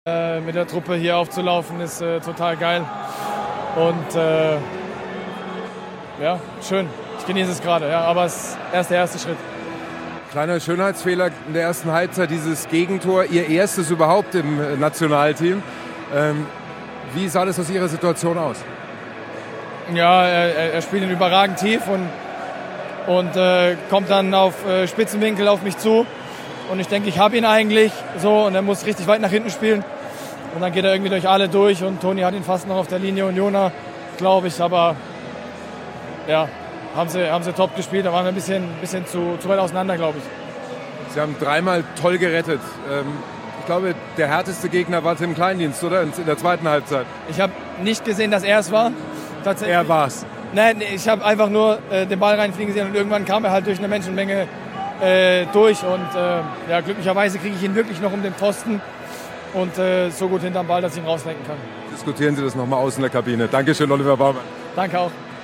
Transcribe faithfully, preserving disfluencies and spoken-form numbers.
Äh, mit der Truppe hier aufzulaufen ist äh, total geil und äh, ja, schön. Ich genieße es gerade, ja, aber es ist erst der erste Schritt. Kleiner Schönheitsfehler in der ersten Halbzeit, dieses Gegentor, Ihr erstes überhaupt im Nationalteam. Ähm, wie sah das aus Ihrer Situation aus? Ja, er, er spielt ihn überragend tief und, und äh, kommt dann auf äh, Spitzenwinkel auf mich zu. Und ich denke, ich habe ihn eigentlich so und er muss richtig weit nach hinten spielen. Und dann geht er irgendwie durch alle durch und Toni hat ihn fast noch auf der Linie und Jona, glaube ich. Aber ja, haben sie, haben sie top gespielt. Da waren wir ein bisschen, bisschen zu, zu weit auseinander, glaube ich. Sie haben dreimal toll gerettet. Ähm, ich glaube, der härteste Gegner war Tim Kleindienst, oder? In der zweiten Halbzeit. Ich habe nicht gesehen, dass er es war. Tatsächlich. Er war's. Nein, ich habe einfach nur äh, den Ball reinfliegen gesehen und irgendwann kam er halt durch eine Menschenmenge äh, durch. Und äh, ja, glücklicherweise kriege ich ihn wirklich noch um den Pfosten und äh, so gut hinterm Ball, dass ich ihn rauslenken kann. Diskutieren Sie das nochmal aus in der Kabine. Dankeschön, Oliver Baumann. Danke auch.